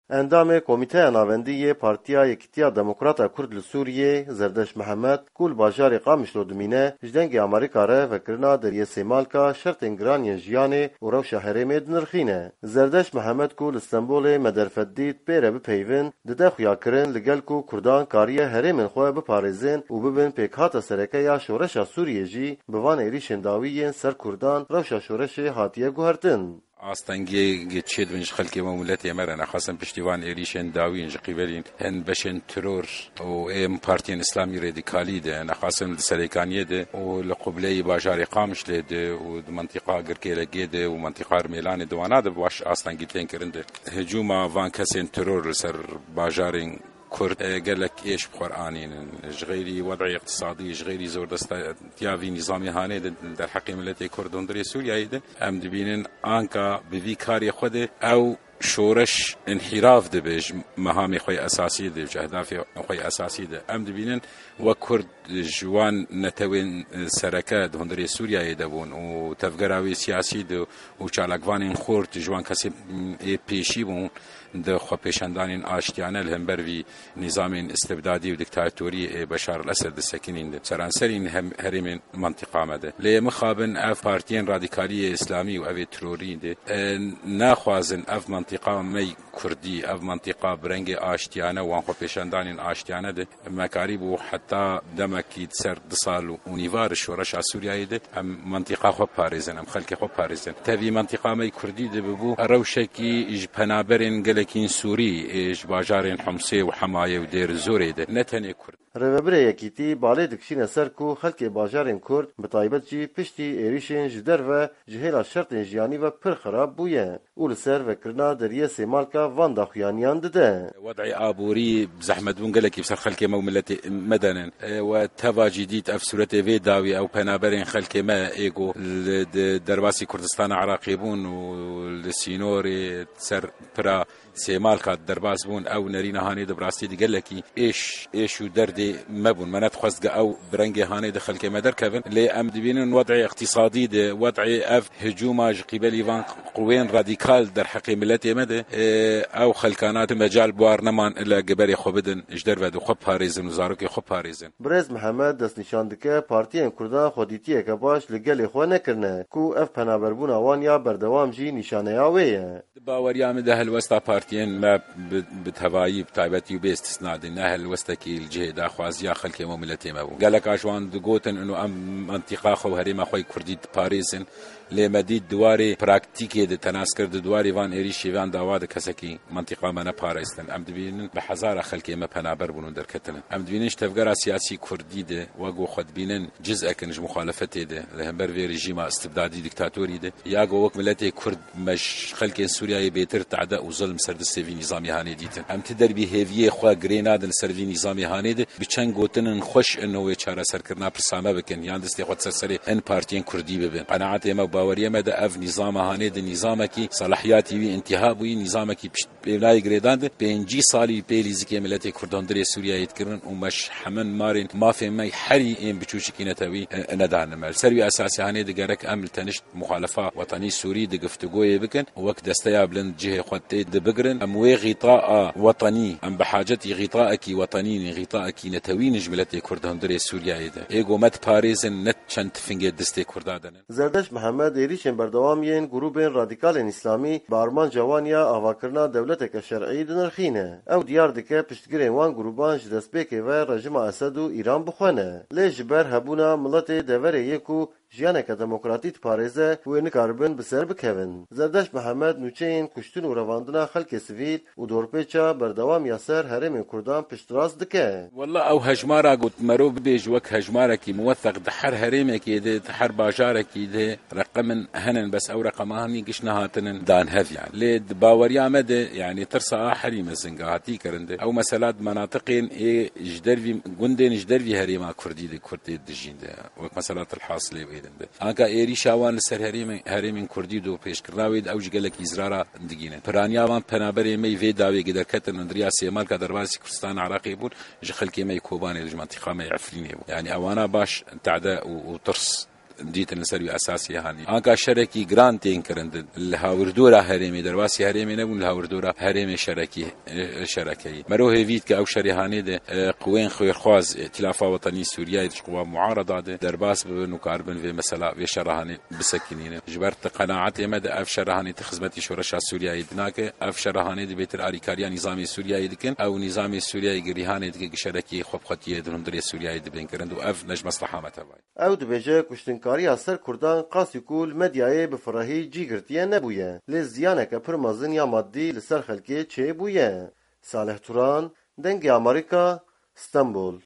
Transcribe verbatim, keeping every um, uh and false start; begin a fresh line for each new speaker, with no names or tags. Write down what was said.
اندام کمیته ناوندی پارتیا یکتیا دموکراتا کرد لسوریه زردش محمد کول باجار قامشلو دمینه جدنگ امریکا ره وکرنا دریه سیمالکا شرط انگرانی جیانه و رو شهرمه دنرخینه. زردش محمد کول استنبول مدرفدید پیره بپیون دده خویا کرن لگل کو کردان کاریه هرمن خواه بپارزین و ببین پیکات سرکه یا شورش سوریه جی بوان ایریشن داویین سر کردان روش شورش هاتیه گوهرتن.
ئاستەنگێ چێت بنج خەلکی مەمولەتی ئێمەرە نەخواستن پشتیوان عێریشێن داوین ji qîbelîn hin beşên teror û êm partiyên İslamî radîkalî de nexwasin li Serêkaniyê de û li Qubileyê bajarê Qamişlê de û di mentîqa Girkêlekê de û mentîqa Mêlanê de wana de baş astengî tên kirin de hicûma van kesên teror li ser bajarên كرد قالك ايش بقرانين غيري وضع اقتصادي غيري زور دستيافي نظامي هاني در حق ملتي كردون دري سوريا ام دبينن انكا بفي كاري خده او شورش انحراف دبج مهام خوي اساسي دي اهداف خوي اساسي دي ام دبينن وكرد جوان نتوين سركات هندري سوريا يدبون وتفقراوي سياسي دي وچالاكوان خورت جوان كسي اي بيشي بون ده خو پیشندانین آشتیانه الهمبر وی نظام استبدادی و دیکتاتوری بشار الاسد سکینین ده سرانسرین هم هرم منطقه مده لی مخابن اف پارتیان رادیکالی اسلامی و او تروری ده ناخوازن اف منطقه می کردی اف منطقه برنگ آشتیانه و خو پیشندانین آشتیانه ده مکاری بو حتی دمکی سر دسال و نیوار شورش سوریای ده هم منطقه خو پاریزن هم خلک خو پاریزن تبی منطقه می کردی ده بو روشکی اج پنابرین لكن سوري ايش باجارين حمصي وحمايه ودير زوري ده نتني كرد
رهبری یکیتی بالی دکشین سر کو خلک باجارین کرد بتایبت جی پشتی ایریشین جدر و جهیل شرط جیانی و پر خراب بویه اول سر و کرنا دریه سیمالکا وان داخیانیان ده
وضعي آبوري بزحمت بون قالك يبصر خلك مملتي مدنا وتواجديت افسورتي في داوي او بنابرين خلك ما ايجو درباسي كردستان عراقيبون والسينوري سر برا سيمالكا درباس بون او نرينا هاني دبراستي دي قالك ايش ايش دردي مبون منات خصق او برنجي هاني دخل كما دركبن لي ام دبين وضعي اقتصادي ده وضعي اف هجوم قبل فان قوين راديكال در حق ملتي مده او خلكانات مجال بوار نمان الا قبري خبدن اجدر ود خب باريزن وزارك خب باريزن
برز محمد دست نشان دکه پارتیان کردان خودیتی که باش لگل خو نکرنه کو اف پنابربون اوانیا بردوام جی نشانه یاویه
باوريام ده الوسطى بارتيين ما بتهوايي بتايبتي باستثناء ده الوسطى الجهد اخوازيا خلك مملتي ما قال لك اشوان دغوتن انه ام منطقه خو هريما خوي كردي باريسن لمديد دواري براكتيكي ده تناسكر دواري وان اريشي وان داواد كسكي منطقه منا باريسن ام دبين بحزاره خلك ما بنابر بنون دركتن ام دبينش تفقر سياسي كردي ده واغو خد بينن جزء كنج مخالفته ده لهمبر في ريجيم استبدادي ديكتاتوري ده ياغو وك ملتي كرد مش خلك سوريا بيتر تعداء وظلم سرد السيفي نظامي هاني ديتن ام تدر بهيفيه خو غريناد سرفي نظامي هاني ده بچن گوتن خوش انه چاره سرکرنا پرسامه بکن یان دستی خود سرسری ان پارتین کردی ببن قناعت ما باوریه ما ده اف نظام هاني ده نظامکی صلاحیاتی وی انتهاب وی نظامکی بلای گریداند پنجی سالی پیلیزی که ملت کردان در سوریه یتکرن و مش حمن مارن ما في مي حري ان بچوشکینتوی ندان مل سروي اساسي هاني ده گرک عمل تنش مخالفه وطني سوري ده گفتگوی بکن وقت دستیا بلند جهه خود ده بگرن ام وی غطاء وطني ام بحاجتي غطاءك وطني غطاءك نتوين جملتي كردان در سوريا ايده ايگو مت باريزن نت چند فنگ دسته کردادن
زردش محمد ایریشن بردوامین گروبین رادیکال اسلامی بارمان جوانیا اواکرنا دولتک شرعی دنرخینه او دیار دکه پشتگیرین وان گروبان جدسپیک و رژیم اسد و ایران بخونه لجبر هبونا ملت دوره یکو جیانک دموکراتیت پارێزە و نکاربن بسەر بکەون. زەردەش محەممەد نوچەین کوشتن و ڕەواندنا خەڵکی سڤیل و دۆرپێچە بەردەوام یاسەر هەرێمên کوردان پشتڕاست دکە.
والله ئەو هەژمارە گوتمەرۆ ببێژ وەک هەژمارێکی موەثەق دە هەر هەرێمێکی دێ هەر باژارێکی دێ ڕقمن هەنن بەس ئەو ڕقەمانی گشت نەهاتنن دان هەڤیان لێ باوەریامە دێ یعنی ترسا حریمە زنگاهاتی کرندێ ئەو مەسەلات مناطقین ئێ ژدەروی گوندێن ژدەروی هەرێما کوردی دێ کوردێ دژیندە وەک مەسەلات الحاصلێ آنکا ایری شاوان سر هریم هریم کردی دو پیش کرداوید اوج گلک ایزرارا دگینه پرانیاوان پنابری می وی داوی گدر کتن اندریا سیمال کا درباسی کردستان عراقی بود ج خلکی می کوبانی ج منطقه می عفرینی بود یعنی اوانا باش تعدا و ترس دیتن سری اساسی هانی آنکا شرکی گرانت این کرند الهاوردورا هرمی درواسی هرمی نبون الهاوردورا هرمی شرکی شرکی مروه وید که او شریحانی ده قوین خویرخواز ائتلاف وطنی سوریه قوا معارضه ده درباس بنو کاربن و مثلا و شرحانی بسکینین جبرت قناعت مد اف شرحانی تخدمتی شورش سوریه دناک اف شرحانی ده بهتر اریکاریا نظام سوریه دکن او نظام سوریه گریهانی ده شرکی خوب خطیه دون در سوریه ده بین کرند و اف نج مصلحه متوای
او دبیجه کشتنکاری اثر کردان قاسی کول مدیای بفراهی جیگرتیه نبویه لزیانه که پرمازن یا مادی لسر خلکی چه بویه صالح توران دنگ امریکا استانبول